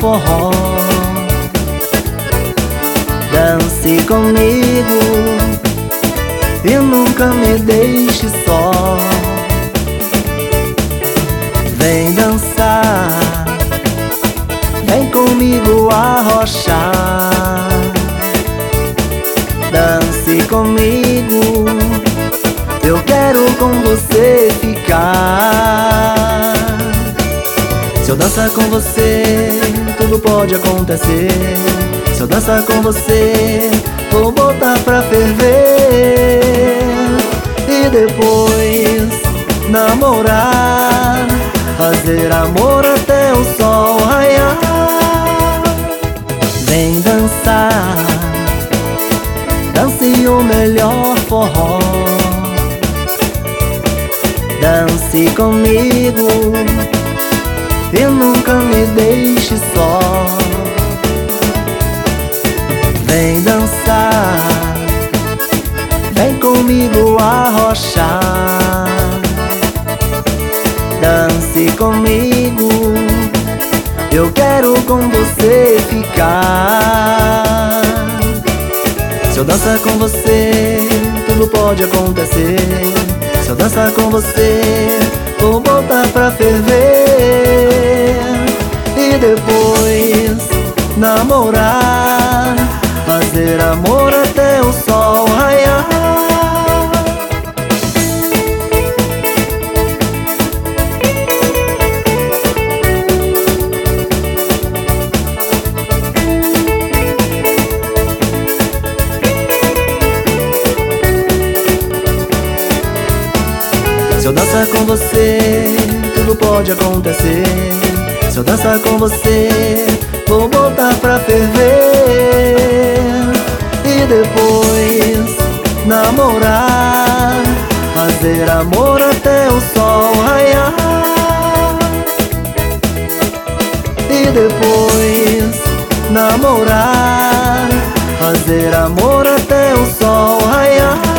forró. Dance comigo e nunca me deixe só. Vem dançar, vem comigo arrochar. Dance comigo, eu quero com você ficar. Se eu dançar com você, tudo pode acontecer. Se eu dançar com você, vou botar pra ferver. E depois namorar, fazer amor até o sol raiar. Vem dançar, dance o melhor forró. Dance comigo e nunca me deixe só. Vem dançar, vem comigo arrochar. Dance comigo, eu quero com você ficar. Se eu dançar com você, tudo pode acontecer. Se eu dançar com você, vou botar pra ferver. E depois namorar, fazer amor até o sol raiar. Se eu dançar com você, tudo pode acontecer. Se eu dançar com você, vou botar pra ferver. E depois namorar, fazer amor até o sol raiar. E depois namorar, fazer amor até o sol raiar.